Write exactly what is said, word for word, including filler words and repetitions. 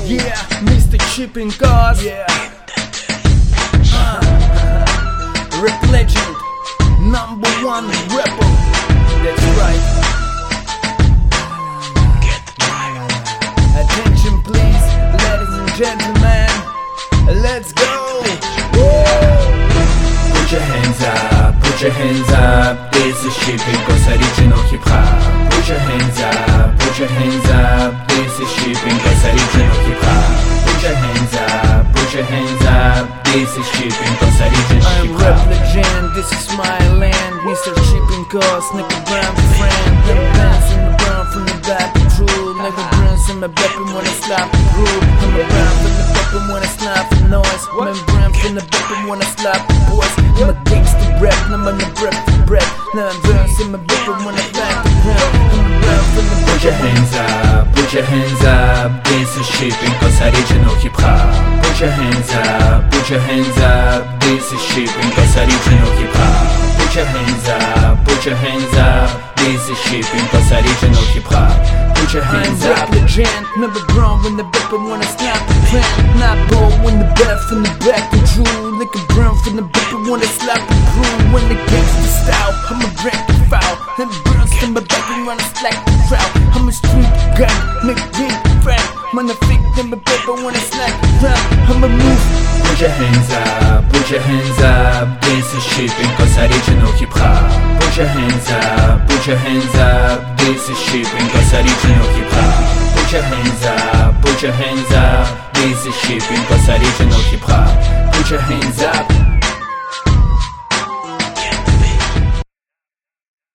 Yeah, Mister Shipping Cars. Yeah. uh, Rap legend, number one rapper. That's right. Attention please, ladies and gentlemen. Let's go. Put your hands up, put your hands up. This is Shipping Cars original hip hop. Put your hands up, put your hands up. This is Shipping Cars original hip hop. Put your hands up, put your hands up. This is Shipping Cars original I'm hip rap hop. legend, this is my land. Mister Shipping Cars, nigga brown friend. Them bands in the brown from the back patrol. Nigga browns in my weapon when I slap the groove. I'm a brown from the weapon when I slap the noise. I'm a brown from the weapon when I slap the boys. I'm a gangsta rap, I'm on the breath for breath. Now I'm brown in my weapon when I slap the ground. I'm a brown from the Put your hands up, put your hands up. This is Shipping Cars original hip hop. Put your hands up, put your hands up. This is Shipping Cars original hip hop. Put your hands up, put your hands up. This is Shipping Cars original hip hop. Put your hands I'm up. rap legend, never grown when the weapon when I snap the plan. Not born when the back from the back control. Nigga brown from the weapon when I slap the groove. When the gangsta style, I'm a break the foul. And burns from my weapon when I slack the crowd. I'm a street guy, nigga drink friend. Man, I fake them a paper when I slack the crowd. I'm a move. Put your hands up, put your hands up. This is Shipping Cars original hip hop. Put your hands up, put your hands up. This is Shipping Cars original hip hop. Put your hands up, put your hands up. This is Shipping Cars original hip hop. Put your hands up.